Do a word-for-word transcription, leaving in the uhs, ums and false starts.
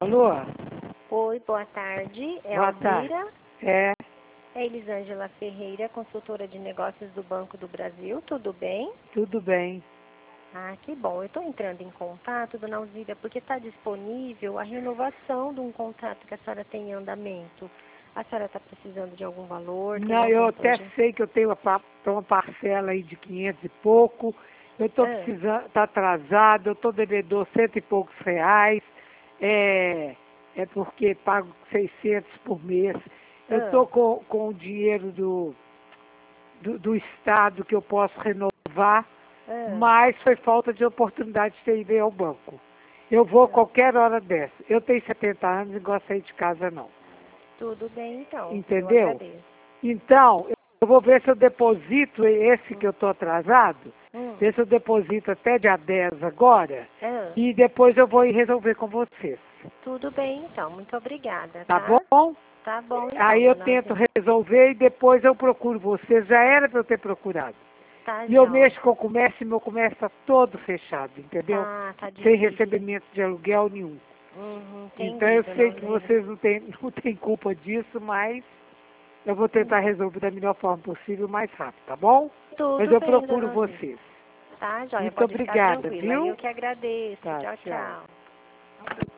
Alô? Oi, boa tarde. É Boa Alzira. tarde. É, É Elisângela Ferreira, consultora de negócios do Banco do Brasil. Tudo bem? tudo bem. Ah, que bom. Eu estou entrando em contato, dona Alzira, porque está disponível a renovação de um contrato que a senhora tem em andamento. A senhora está precisando de algum valor? Tem Não, eu algum até projeto? sei que eu tenho uma, pa- uma parcela aí de quinhentos e pouco. Eu estou Ah, precisando, está atrasado, eu estou devedor cento e poucos reais. É, é porque pago seiscentos por mês. Eu ah, estou com, com o dinheiro do, do, do Estado que eu posso renovar, ah, mas foi falta de oportunidade de ter ido ao banco. Eu vou ah. qualquer hora dessa. Eu tenho setenta anos e gosto de sair de casa não. Tudo bem, então. Eu Entendeu? agradeço. Então, eu vou ver se eu deposito esse que eu estou atrasado, Hum, ver se eu deposito até dia dez agora, ah. e depois eu vou ir resolver com vocês. Tudo bem, então. Muito obrigada, Tá tá? bom? Tá bom, então, Aí eu dona tento Alzira. resolver e depois eu procuro vocês. Já era para eu ter procurado. Tá, E eu João. mexo com o comércio e meu comércio está todo fechado, entendeu? Tá, tá Sem difícil. recebimento de aluguel nenhum. Uhum, Então entendi, eu dona sei que Alzira. vocês não têm, não têm culpa disso, mas eu vou tentar resolver da melhor forma possível, mais rápido, tá bom? Mas Tudo eu bem, procuro dona Alzira. vocês. Tá, joia, Muito pode ficar obrigada, tranquila. viu? Eu que agradeço. Tá, Tchau, tchau. tchau.